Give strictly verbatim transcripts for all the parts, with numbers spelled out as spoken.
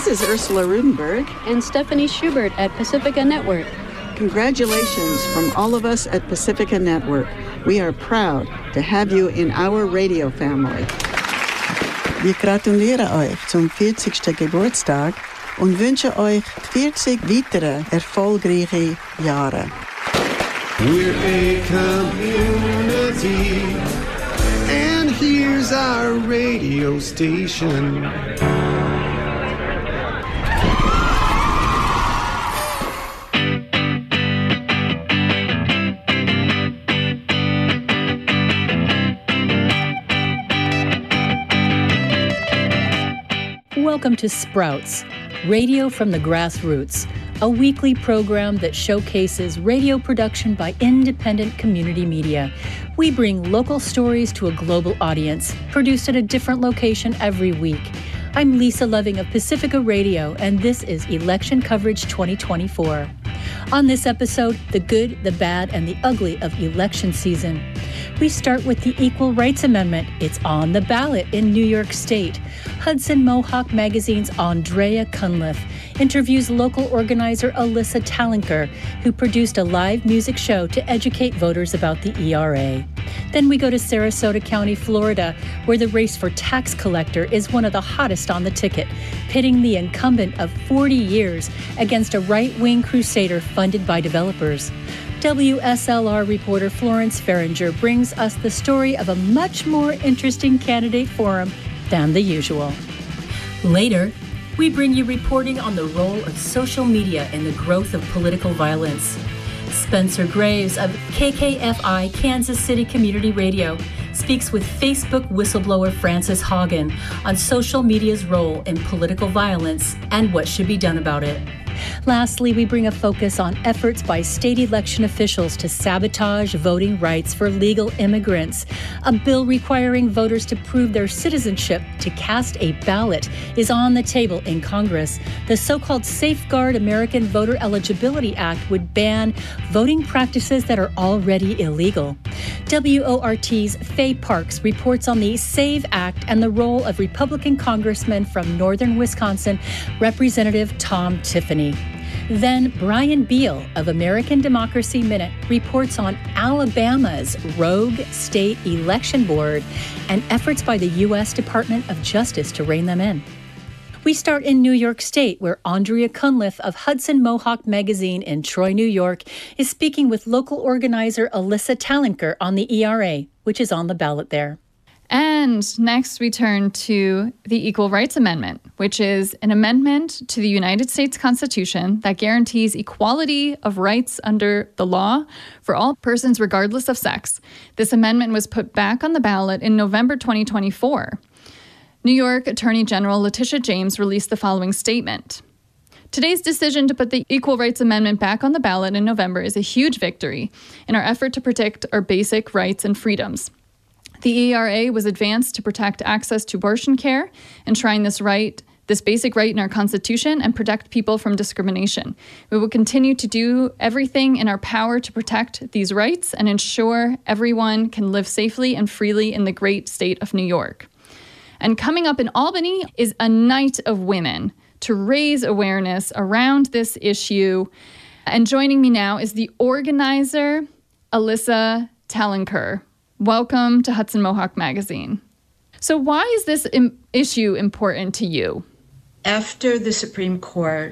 is Ursula Rudenberg. And Stephanie Schubert at Pacifica Network. Congratulations from all of us at Pacifica Network. We are proud to have you in our radio family. Wir gratulieren euch zum vierzigsten Geburtstag und wünschen euch vierzig weitere erfolgreiche Jahre. We're a community, and here's our radio station. Welcome to Sprouts, Radio from the Grassroots, a weekly program that showcases radio production by independent community media. We bring local stories to a global audience, produced at a different location every week. I'm Lisa Loving of Pacifica Radio, and this is Election Coverage twenty twenty-four. On this episode, the good, the bad, and the ugly of election season. We start with the Equal Rights Amendment. It's on the ballot in New York State. Hudson Mohawk Magazine's Andrea Cunliffe interviews local organizer Alyssa Talenker, who produced a live music show to educate voters about the E R A. Then we go to Sarasota County, Florida, where the race for tax collector is one of the hottest on the ticket, pitting the incumbent of forty years against a right-wing crusader funded by developers. W S L R reporter Florence Ferringer brings us the story of a much more interesting candidate forum than the usual. Later, we bring you reporting on the role of social media in the growth of political violence. Spencer Graves of K K F I Kansas City Community Radio speaks with Facebook whistleblower Frances Haugen on social media's role in political violence and what should be done about it. Lastly, we bring a focus on efforts by state election officials to sabotage voting rights for legal immigrants. A bill requiring voters to prove their citizenship to cast a ballot is on the table in Congress. The so-called Safeguard American Voter Eligibility Act would ban voting practices that are already illegal. W O R T's Faye Parks reports on the SAVE Act and the role of Republican Congressman from northern Wisconsin, Representative Tom Tiffany. Then Brian Beal of American Democracy Minute reports on Alabama's rogue state election board and efforts by the U S Department of Justice to rein them in. We start in New York State, where Andrea Cunliffe of Hudson Mohawk Magazine in Troy, New York, is speaking with local organizer Alyssa Talenker on the E R A, which is on the ballot there. And next we turn to the Equal Rights Amendment, which is an amendment to the United States Constitution that guarantees equality of rights under the law for all persons regardless of sex. This amendment was put back on the ballot in November twenty twenty-four. New York Attorney General Letitia James released the following statement. Today's decision to put the Equal Rights Amendment back on the ballot in November is a huge victory in our effort to protect our basic rights and freedoms. The E R A was advanced to protect access to abortion care, enshrine this right, this basic right in our Constitution, and protect people from discrimination. We will continue to do everything in our power to protect these rights and ensure everyone can live safely and freely in the great state of New York. And coming up in Albany is a night of women to raise awareness around this issue. And joining me now is the organizer, Alyssa Talenker. Welcome to Hudson Mohawk Magazine. So why is this im- issue important to you? After the Supreme Court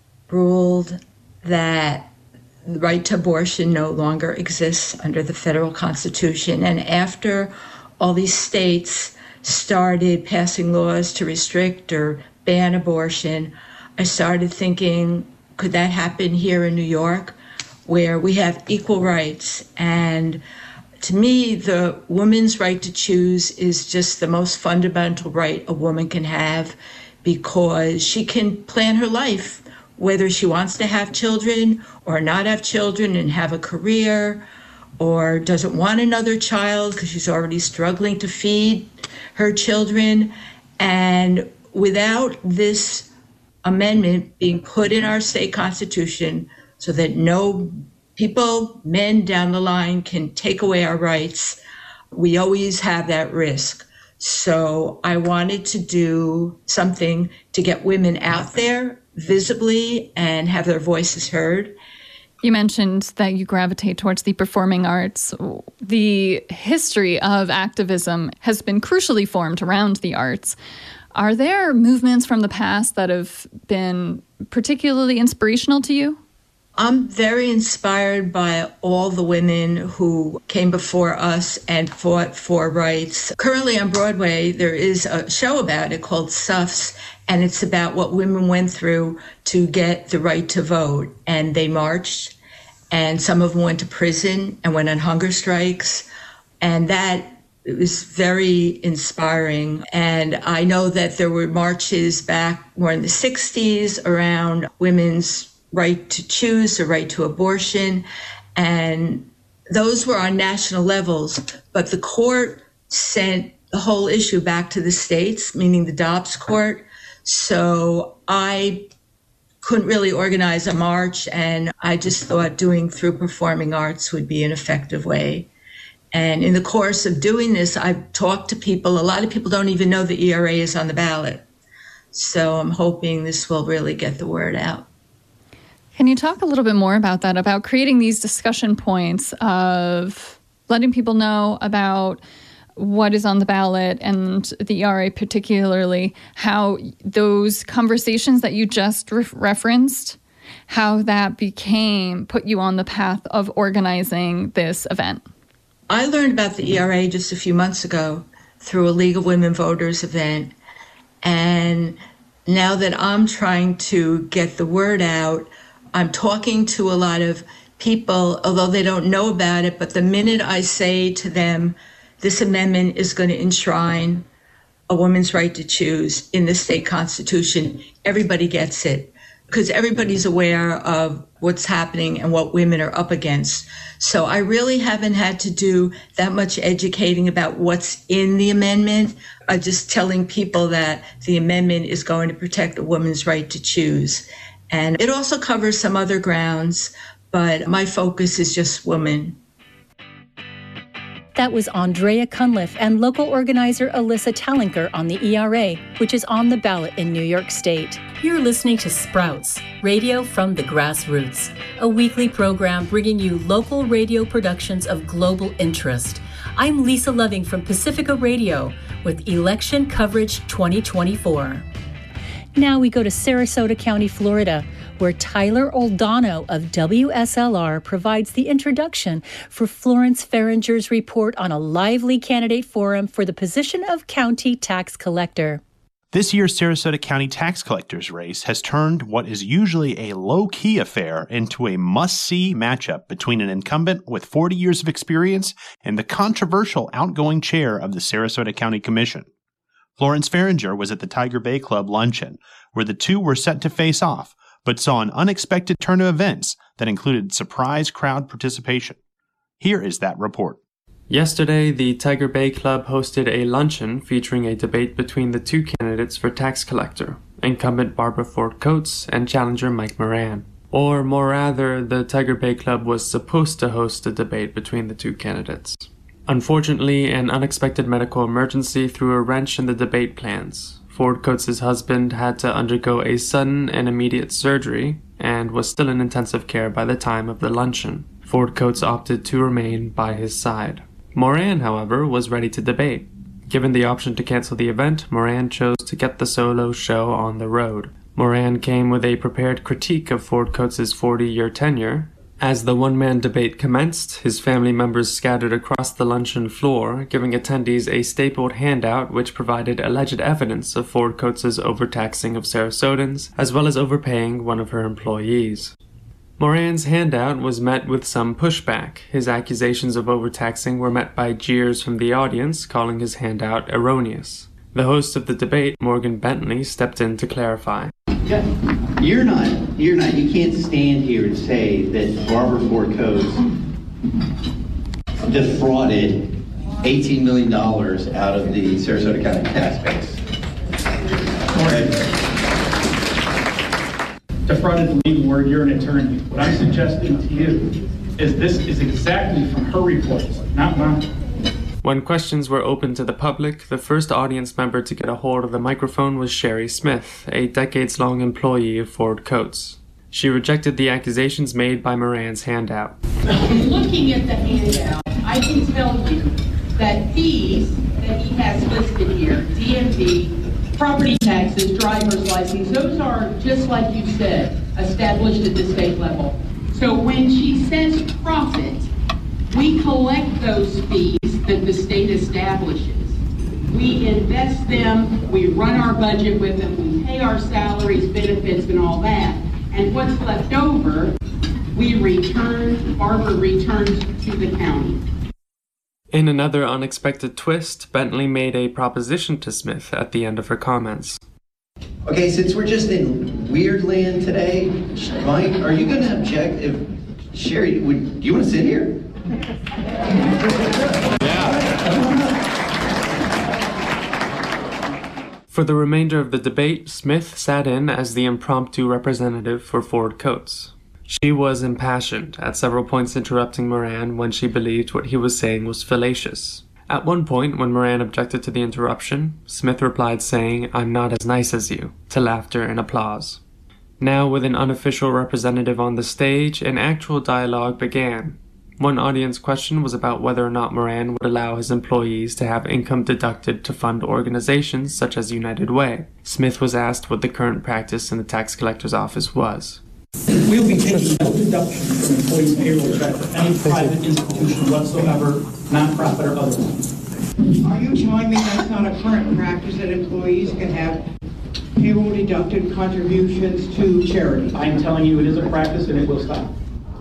ruled that the right to abortion no longer exists under the federal Constitution, and after all these states started passing laws to restrict or ban abortion, I started thinking, could that happen here in New York, where we have equal rights? And to me, the woman's right to choose is just the most fundamental right a woman can have, because she can plan her life, whether she wants to have children or not have children and have a career, or doesn't want another child because she's already struggling to feed her children. And without this amendment being put in our state constitution so that no people, men down the line, can take away our rights, we always have that risk. So I wanted to do something to get women out there visibly and have their voices heard. You mentioned that you gravitate towards the performing arts. The history of activism has been crucially formed around the arts. Are there movements from the past that have been particularly inspirational to you? I'm very inspired by all the women who came before us and fought for rights. Currently on Broadway, there is a show about it called Suffs, and it's about what women went through to get the right to vote. And they marched, and some of them went to prison and went on hunger strikes. And that it was very inspiring. And I know that there were marches back more in the sixties around women's right to choose, the right to abortion. And those were on national levels. But the court sent the whole issue back to the states, meaning the Dobbs Court. So I couldn't really organize a march. And I just thought doing through performing arts would be an effective way. And in the course of doing this, I've talked to people. A lot of people don't even know the E R A is on the ballot. So I'm hoping this will really get the word out. Can you talk a little bit more about that, about creating these discussion points of letting people know about what is on the ballot and the E R A particularly, how those conversations that you just re- referenced, how that became, put you on the path of organizing this event? I learned about the E R A just a few months ago through a League of Women Voters event. And now that I'm trying to get the word out, I'm talking to a lot of people, although they don't know about it, but the minute I say to them, this amendment is going to enshrine a woman's right to choose in the state constitution, everybody gets it, because everybody's aware of what's happening and what women are up against. So I really haven't had to do that much educating about what's in the amendment. I'm just telling people that the amendment is going to protect a woman's right to choose. And it also covers some other grounds, but my focus is just women. That was Andrea Cunliffe and local organizer Alyssa Talinker on the E R A, which is on the ballot in New York State. You're listening to Sprouts, radio from the grassroots, a weekly program bringing you local radio productions of global interest. I'm Lisa Loving from Pacifica Radio with Election Coverage twenty twenty-four. Now we go to Sarasota County, Florida, where Tyler Oldano of W S L R provides the introduction for Florence Ferringer's report on a lively candidate forum for the position of county tax collector. This year's Sarasota County tax collector's race has turned what is usually a low-key affair into a must-see matchup between an incumbent with forty years of experience and the controversial outgoing chair of the Sarasota County Commission. Florence Ferringer was at the Tiger Bay Club luncheon, where the two were set to face off, but saw an unexpected turn of events that included surprise crowd participation. Here is that report. Yesterday, the Tiger Bay Club hosted a luncheon featuring a debate between the two candidates for tax collector, incumbent Barbara Ford Coates and challenger Mike Moran. Or more rather, the Tiger Bay Club was supposed to host a debate between the two candidates. Unfortunately, an unexpected medical emergency threw a wrench in the debate plans. Ford Coates' husband had to undergo a sudden and immediate surgery and was still in intensive care by the time of the luncheon. Ford Coates opted to remain by his side. Moran, however, was ready to debate. Given the option to cancel the event, Moran chose to get the solo show on the road. Moran came with a prepared critique of Ford Coates' forty-year tenure. As the one-man debate commenced, his family members scattered across the luncheon floor, giving attendees a stapled handout which provided alleged evidence of Ford Coates' overtaxing of Sarasotans, as well as overpaying one of her employees. Moran's handout was met with some pushback. His accusations of overtaxing were met by jeers from the audience, calling his handout erroneous. The host of the debate, Morgan Bentley, stepped in to clarify. You're not, you're not, you can't stand here and say that Barbara Ford Coates defrauded eighteen million dollars out of the Sarasota County tax base. Defrauded the legal word, you're an attorney. What I'm suggesting to you is this is exactly from her reports, not mine. When questions were open to the public, the first audience member to get a hold of the microphone was Sherry Smith, a decades-long employee of Ford Coates. She rejected the accusations made by Moran's handout. Looking at the handout, I can tell you that fees that he has listed here, D M V, property taxes, driver's license, those are, just like you said, established at the state level. So when she says profit, we collect those fees that the state establishes. We invest them, we run our budget with them, we pay our salaries, benefits, and all that. And what's left over, we return, Barbara returns to the county. In another unexpected twist, Bentley made a proposition to Smith at the end of her comments. Okay, since we're just in weird land today, Mike, are you going to object if Sherry, would, do you want to sit here? For the remainder of the debate, Smith sat in as the impromptu representative for Ford Coates. She was impassioned, at several points interrupting Moran when she believed what he was saying was fallacious. At one point, when Moran objected to the interruption, Smith replied saying, "I'm not as nice as you," to laughter and applause. Now, with an unofficial representative on the stage, an actual dialogue began. One audience question was about whether or not Moran would allow his employees to have income deducted to fund organizations such as United Way. Smith was asked what the current practice in the tax collector's office was. We'll be taking no deduction from employees' payroll check for any private institution whatsoever, nonprofit or otherwise. Are you telling me that's not a current practice that employees can have payroll deducted contributions to charity? I'm telling you it is a practice and it will stop.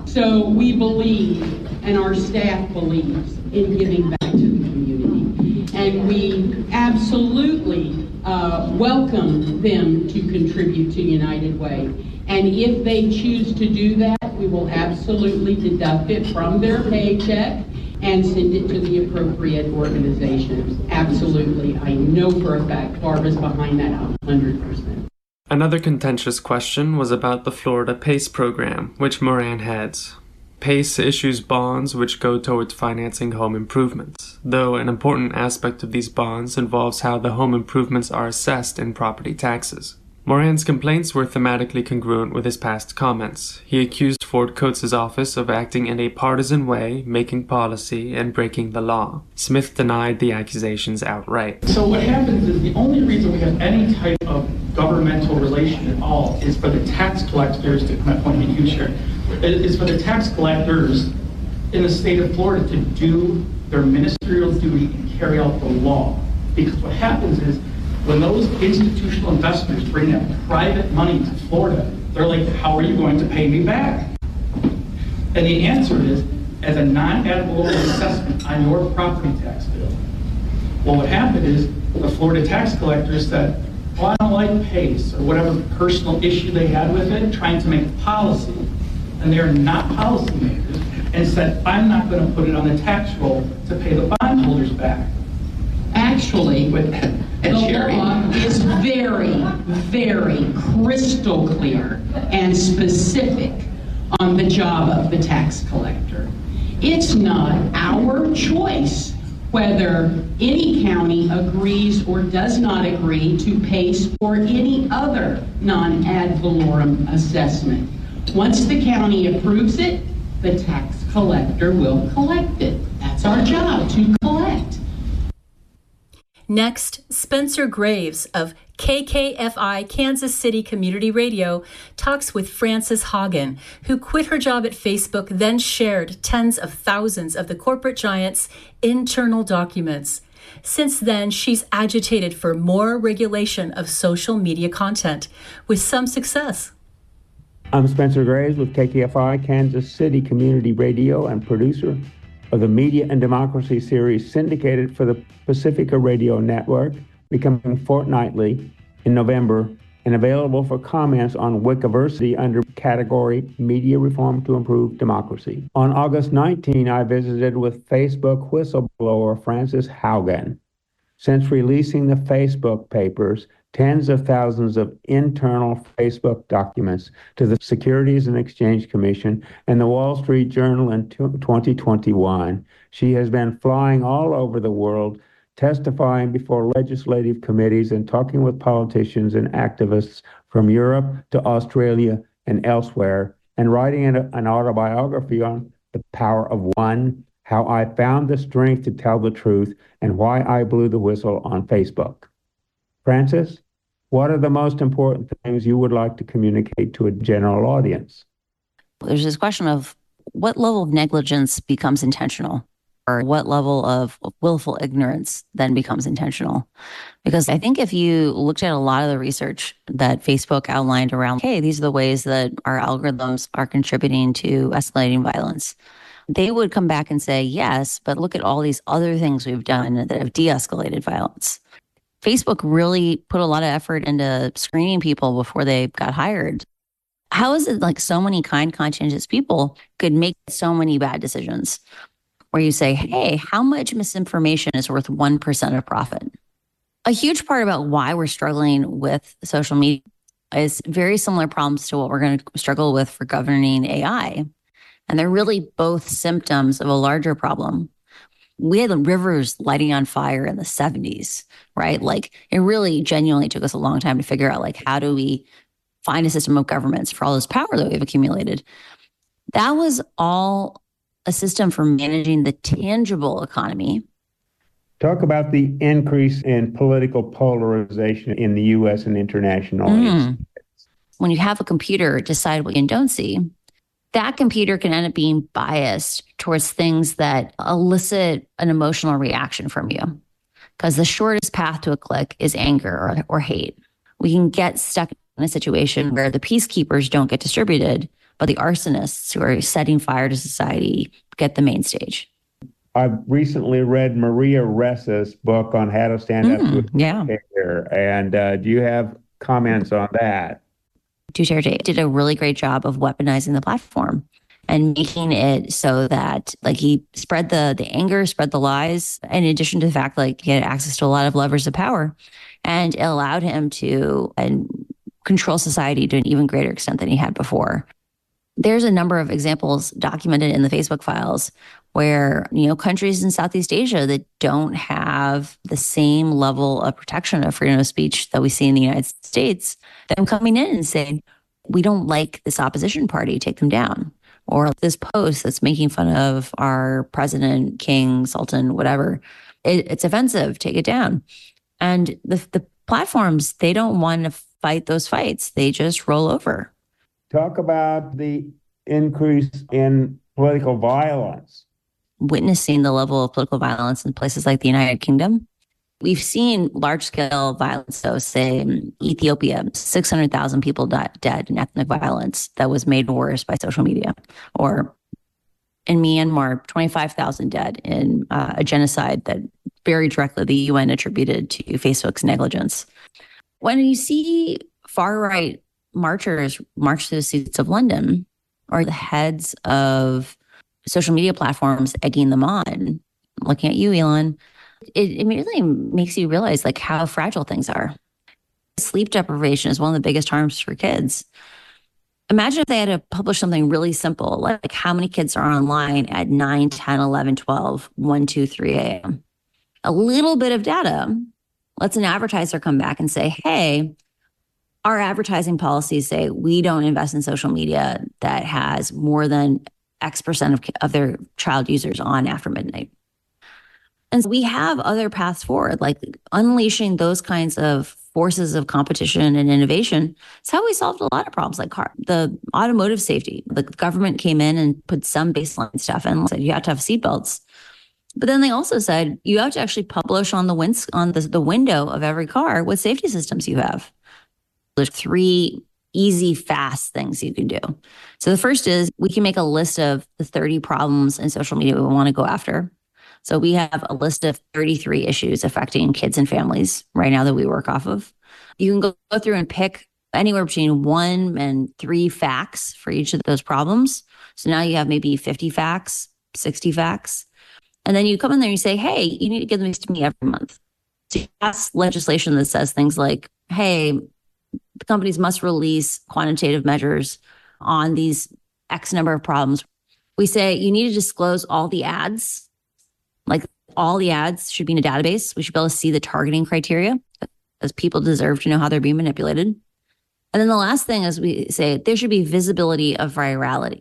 So we believe, and our staff believes, in giving back to the community. And we absolutely uh, welcome them to contribute to United Way. And if they choose to do that, we will absolutely deduct it from their paycheck and send it to the appropriate organizations. Absolutely. I know for a fact Barbara's behind that one hundred percent. Another contentious question was about the Florida PACE program, which Moran heads. PACE issues bonds which go towards financing home improvements, though an important aspect of these bonds involves how the home improvements are assessed in property taxes. Moran's complaints were thematically congruent with his past comments. He accused Ford Coates' office of acting in a partisan way, making policy, and breaking the law. Smith denied the accusations outright. So what happens is the only reason we have any type of governmental relation at all is for the tax collectors, to my point of view here, is for the tax collectors in the state of Florida to do their ministerial duty and carry out the law. Because what happens is, when those institutional investors bring that private money to Florida, they're like, how are you going to pay me back? And the answer is, as a non-ad valorem assessment on your property tax bill. Well, what happened is, the Florida tax collectors said, well, I don't like PACE, or whatever personal issue they had with it, trying to make policy. And they're not policymakers, and said, I'm not going to put it on the tax roll to pay the bondholders back. Actually, with the law is very, very crystal clear and specific on the job of the tax collector. It's not our choice whether any county agrees or does not agree to PACE or any other non-ad valorem assessment. Once the county approves it, the tax collector will collect it. That's our job, to collect. Next, Spencer Graves of K K F I Kansas City Community Radio talks with Frances Hagen, who quit her job at Facebook, then shared tens of thousands of the corporate giant's internal documents. Since then, she's agitated for more regulation of social media content, with some success. I'm Spencer Graves with K K F I Kansas City Community Radio and producer of the Media and Democracy series syndicated for the Pacifica Radio Network, becoming fortnightly in November and available for comments on Wikiversity under category Media Reform to Improve Democracy. On August nineteenth, I visited with Facebook whistleblower Frances Haugen. Since releasing the Facebook papers, tens of thousands of internal Facebook documents to the Securities and Exchange Commission and the Wall Street Journal in twenty twenty-one. She has been flying all over the world, testifying before legislative committees and talking with politicians and activists from Europe to Australia and elsewhere, and writing an, an autobiography on the power of one, how I found the strength to tell the truth, and why I blew the whistle on Facebook. Frances, what are the most important things you would like to communicate to a general audience? There's this question of what level of negligence becomes intentional, or what level of willful ignorance then becomes intentional. Because I think if you looked at a lot of the research that Facebook outlined around, hey, these are the ways that our algorithms are contributing to escalating violence, they would come back and say, yes, but look at all these other things we've done that have de-escalated violence. Facebook really put a lot of effort into screening people before they got hired. How is it like so many kind, conscientious people could make so many bad decisions? Where you say, hey, how much misinformation is worth one percent of profit? A huge part about why we're struggling with social media is very similar problems to what we're going to struggle with for governing A I. And they're really both symptoms of a larger problem. We had the rivers lighting on fire in the seventies, right? Like it really genuinely took us a long time to figure out, like, how do we find a system of governments for all this power that we've accumulated? That was all a system for managing the tangible economy. Talk about the increase in political polarization in the U S and international. Mm. When you have a computer decide what you don't see, that computer can end up being biased towards things that elicit an emotional reaction from you. Because the shortest path to a click is anger or, or hate. We can get stuck in a situation where the peacekeepers don't get distributed, but the arsonists who are setting fire to society get the main stage. I've recently read Maria Ressa's book on how to stand up Mm, to yeah. Duterte. And uh, do you have comments on that? Duterte did a really great job of weaponizing the platform and making it so that, like, he spread the the anger, spread the lies, in addition to the fact, like, he had access to a lot of levers of power, and it allowed him to and control society to an even greater extent than he had before. There's a number of examples documented in the Facebook files where, you know, countries in Southeast Asia that don't have the same level of protection of freedom of speech that we see in the United States, them coming in and saying, we don't like this opposition party, take them down. Or this post that's making fun of our president, king, sultan, whatever, it, it's offensive, take it down. And the the platforms, they don't want to fight those fights. They just roll over. Talk about the increase in political violence. Witnessing the level of political violence in places like the United Kingdom. We've seen large-scale violence, so say in Ethiopia, six hundred thousand people died, dead in ethnic violence that was made worse by social media. Or in Myanmar, twenty-five thousand dead in uh, a genocide that very directly the U N attributed to Facebook's negligence. When you see far-right marchers march through the streets of London, or the heads of social media platforms egging them on, looking at you, Elon, it immediately makes you realize, like, how fragile things are. Sleep deprivation is one of the biggest harms for kids. Imagine if they had to publish something really simple, like how many kids are online at nine, ten, eleven, twelve, one, two, three a.m. A little bit of data lets an advertiser come back and say, hey, our advertising policies say we don't invest in social media that has more than X percent of, of their child users on after midnight. And so we have other paths forward, like unleashing those kinds of forces of competition and innovation. It's how we solved a lot of problems, like car, the automotive safety. The government came in and put some baseline stuff in, said you have to have seatbelts. But then they also said you have to actually publish on the win- on the, the window of every car what safety systems you have. There's three easy, fast things you can do. So the first is we can make a list of the thirty problems in social media we want to go after. So we have a list of thirty-three issues affecting kids and families right now that we work off of. You can go, go through and pick anywhere between one and three facts for each of those problems. So now you have maybe fifty facts, sixty facts. And then you come in there and you say, hey, you need to give these to me every month. So you pass legislation that says things like hey, companies must release quantitative measures on these X number of problems. We say you need to disclose all the ads, like all the ads should be in a database. We should be able to see the targeting criteria, as people deserve to know how they're being manipulated. And then the last thing is we say there should be visibility of virality.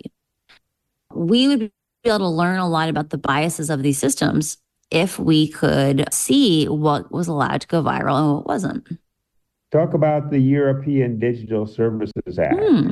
We would be able to learn a lot about the biases of these systems if we could see what was allowed to go viral and what wasn't. Talk about the European Digital Services Act. Hmm.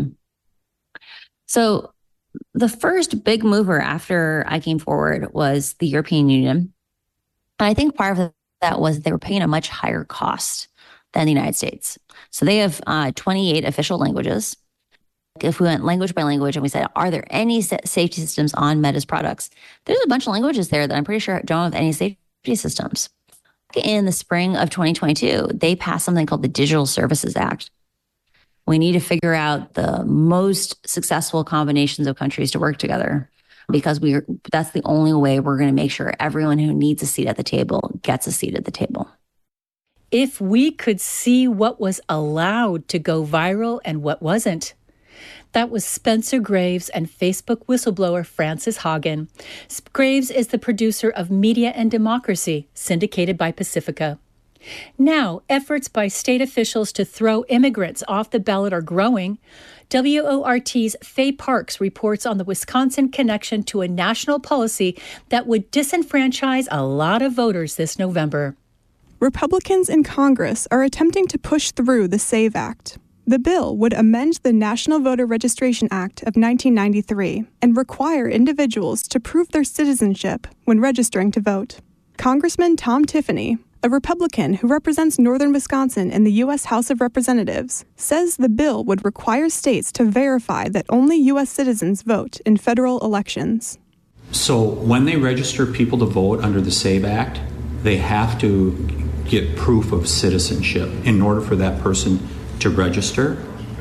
So the first big mover after I came forward was the European Union. And I think part of that was they were paying a much higher cost than the United States. So they have uh, twenty-eight official languages. If we went language by language and we said, are there any safety systems on Meta's products? There's a bunch of languages there that I'm pretty sure don't have any safety systems. In the spring of twenty twenty-two, they passed something called the Digital Services Act. We need to figure out the most successful combinations of countries to work together, because we are, that's the only way we're going to make sure everyone who needs a seat at the table gets a seat at the table. If we could see what was allowed to go viral and what wasn't. That was Spencer Graves and Facebook whistleblower Frances Haugen. Graves is the producer of Media and Democracy, syndicated by Pacifica. Now, efforts by state officials to throw immigrants off the ballot are growing. W O R T's Faye Parks reports on the Wisconsin connection to a national policy that would disenfranchise a lot of voters this November. Republicans in Congress are attempting to push through the SAVE Act. The bill would amend the National Voter Registration Act of nineteen ninety-three and require individuals to prove their citizenship when registering to vote. Congressman Tom Tiffany, a Republican who represents northern Wisconsin in the U S House of Representatives, says the bill would require states to verify that only U S citizens vote in federal elections. So when they register people to vote under the SAVE Act, they have to get proof of citizenship in order for that person to register.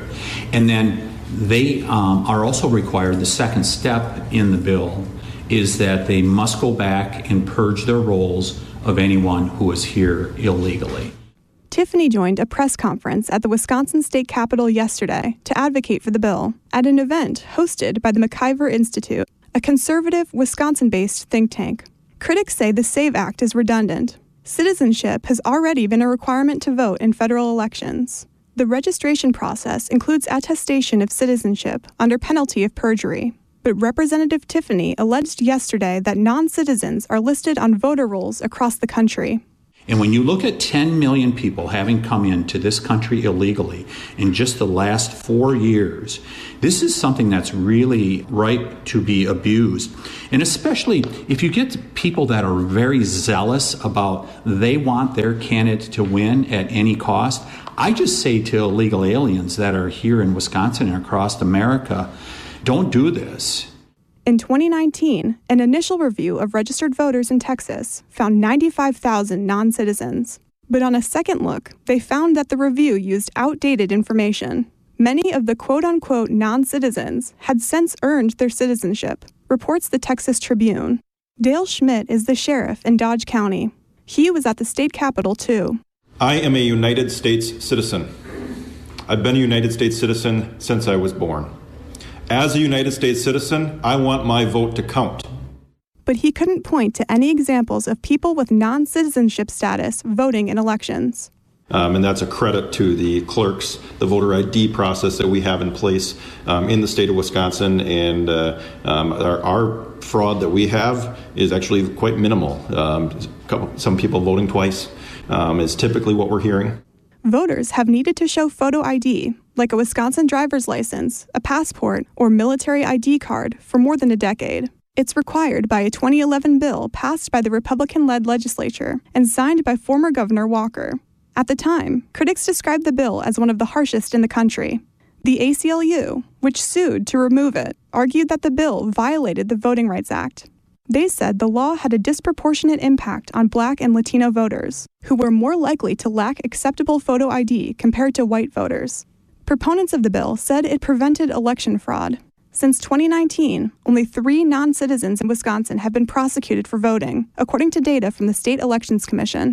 And then they um, are also required, the second step in the bill is that they must go back and purge their rolls of anyone who is here illegally. Tiffany joined a press conference at the Wisconsin State Capitol yesterday to advocate for the bill at an event hosted by the McIver Institute, a conservative Wisconsin-based think tank. Critics say the SAVE Act is redundant. Citizenship has already been a requirement to vote in federal elections. The registration process includes attestation of citizenship under penalty of perjury. But Representative Tiffany alleged yesterday that non-citizens are listed on voter rolls across the country. And when you look at ten million people having come into this country illegally in just the last four years, this is something that's really ripe to be abused. And especially if you get people that are very zealous about they want their candidate to win at any cost, I just say to illegal aliens that are here in Wisconsin and across America, don't do this. In twenty nineteen, an initial review of registered voters in Texas found ninety-five thousand non-citizens. But on a second look, they found that the review used outdated information. Many of the quote-unquote non-citizens had since earned their citizenship, reports the Texas Tribune. Dale Schmidt is the sheriff in Dodge County. He was at the state capitol, too. I am a United States citizen. I've been a United States citizen since I was born. As a United States citizen, I want my vote to count. But he couldn't point to any examples of people with non-citizenship status voting in elections. Um, and that's a credit to the clerks, the voter I D process that we have in place um, in the state of Wisconsin. And uh, um, our, our fraud that we have is actually quite minimal. Um, some people voting twice um, is typically what we're hearing. Voters have needed to show photo I D, like a Wisconsin driver's license, a passport, or military I D card, for more than a decade. It's required by a twenty eleven bill passed by the Republican-led legislature and signed by former Governor Walker. At the time, critics described the bill as one of the harshest in the country. The A C L U, which sued to remove it, argued that the bill violated the Voting Rights Act. They said the law had a disproportionate impact on Black and Latino voters, who were more likely to lack acceptable photo I D compared to white voters. Proponents of the bill said it prevented election fraud. Since twenty nineteen, only three non-citizens in Wisconsin have been prosecuted for voting, according to data from the State Elections Commission.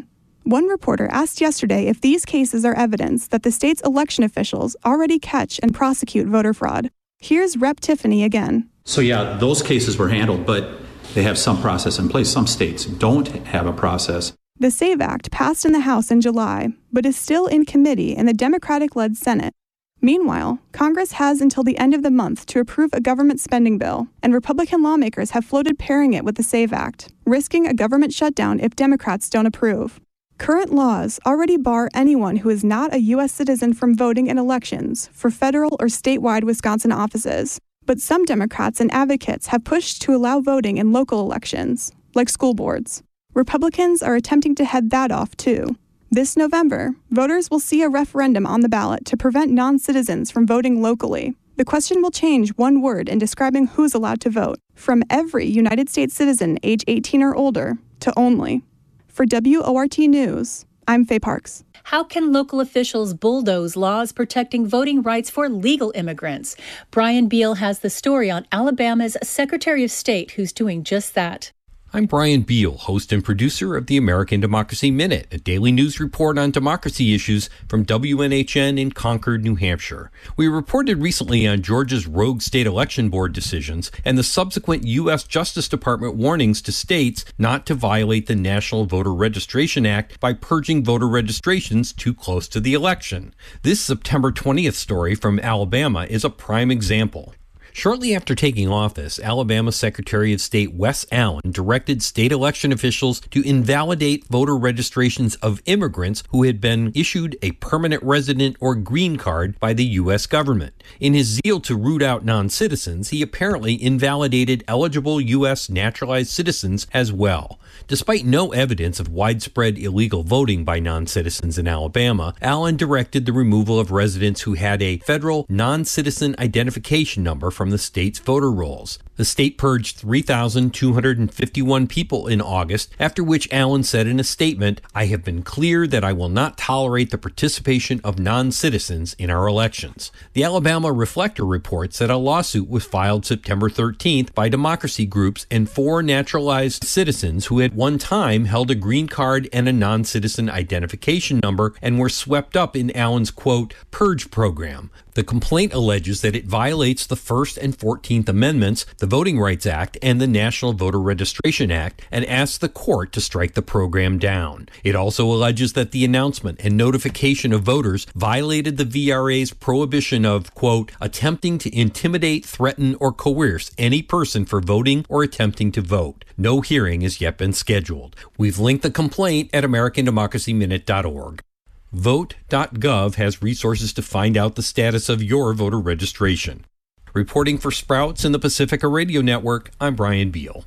One reporter asked yesterday if these cases are evidence that the state's election officials already catch and prosecute voter fraud. Here's Representative Tiffany again. So yeah, those cases were handled, but they have some process in place. Some states don't have a process. The SAVE Act passed in the House in July, but is still in committee in the Democratic-led Senate. Meanwhile, Congress has until the end of the month to approve a government spending bill, and Republican lawmakers have floated pairing it with the SAVE Act, risking a government shutdown if Democrats don't approve. Current laws already bar anyone who is not a U S citizen from voting in elections for federal or statewide Wisconsin offices. But some Democrats and advocates have pushed to allow voting in local elections, like school boards. Republicans are attempting to head that off, too. This November, voters will see a referendum on the ballot to prevent non-citizens from voting locally. The question will change one word in describing who's allowed to vote, from every United States citizen age eighteen or older to only. For W O R T News, I'm Faye Parks. How can local officials bulldoze laws protecting voting rights for legal immigrants? Brian Beal has the story on Alabama's Secretary of State who's doing just that. I'm Brian Beal, host and producer of the American Democracy Minute, a daily news report on democracy issues from W N H N in Concord, New Hampshire. We reported recently on Georgia's rogue state election board decisions and the subsequent U S Justice Department warnings to states not to violate the National Voter Registration Act by purging voter registrations too close to the election. This September twentieth story from Alabama is a prime example. Shortly after taking office, Alabama Secretary of State Wes Allen directed state election officials to invalidate voter registrations of immigrants who had been issued a permanent resident or green card by the U S government. In his zeal to root out non-citizens, he apparently invalidated eligible U S naturalized citizens as well. Despite no evidence of widespread illegal voting by non-citizens in Alabama, Allen directed the removal of residents who had a federal non-citizen identification number from the state's voter rolls. The state purged three thousand two hundred fifty-one people in August, after which Allen said in a statement, "I have been clear that I will not tolerate the participation of non-citizens in our elections." The Alabama Reflector reports that a lawsuit was filed September thirteenth by democracy groups and four naturalized citizens who at one time held a green card and a non-citizen identification number and were swept up in Allen's, quote, purge program. The complaint alleges that it violates the First and Fourteenth Amendments, the Voting Rights Act, and the National Voter Registration Act, and asks the court to strike the program down. It also alleges that the announcement and notification of voters violated the V R A's prohibition of, quote, attempting to intimidate, threaten, or coerce any person for voting or attempting to vote. No hearing has yet been scheduled. We've linked the complaint at American Democracy Minute dot org. vote dot gov has resources to find out the status of your voter registration. Reporting for Sprouts and the Pacifica Radio Network, I'm Brian Beal.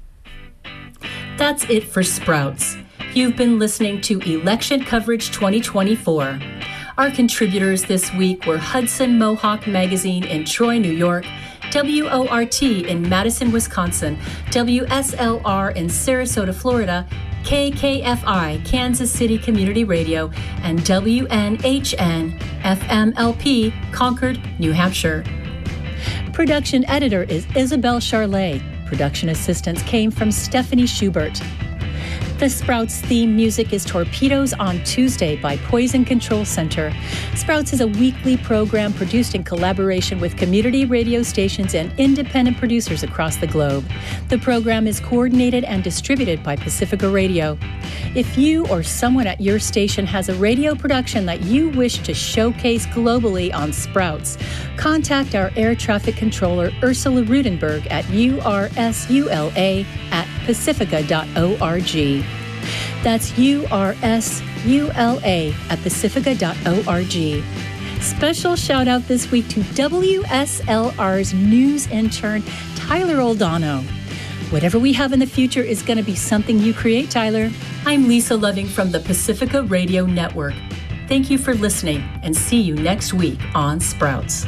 That's it for Sprouts. You've been listening to Election Coverage twenty twenty-four. Our contributors this week were Hudson Mohawk Magazine in Troy, New York, W O R T in Madison, Wisconsin, W S L R in Sarasota, Florida, K K F I, Kansas City Community Radio, and W N H N F M L P, Concord, New Hampshire. Production editor is Isabel Charlet. Production assistance came from Stephanie Schubert. The Sprouts theme music is Torpedoes on Tuesday by Poison Control Center. Sprouts is a weekly program produced in collaboration with community radio stations and independent producers across the globe. The program is coordinated and distributed by Pacifica Radio. If you or someone at your station has a radio production that you wish to showcase globally on Sprouts, contact our air traffic controller Ursula Rudenberg at U R S U L A at pacifica dot org. That's U R S U L A at pacifica dot org. Special shout out this week to W S L R's news intern, Tyler Oldano. Whatever we have in the future is going to be something you create, Tyler. I'm Lisa Loving from the Pacifica Radio Network. Thank you for listening, and see you next week on Sprouts.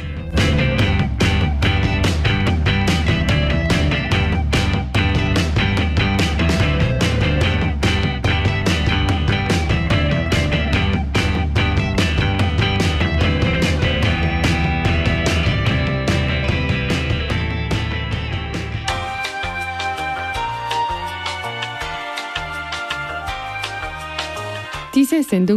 países en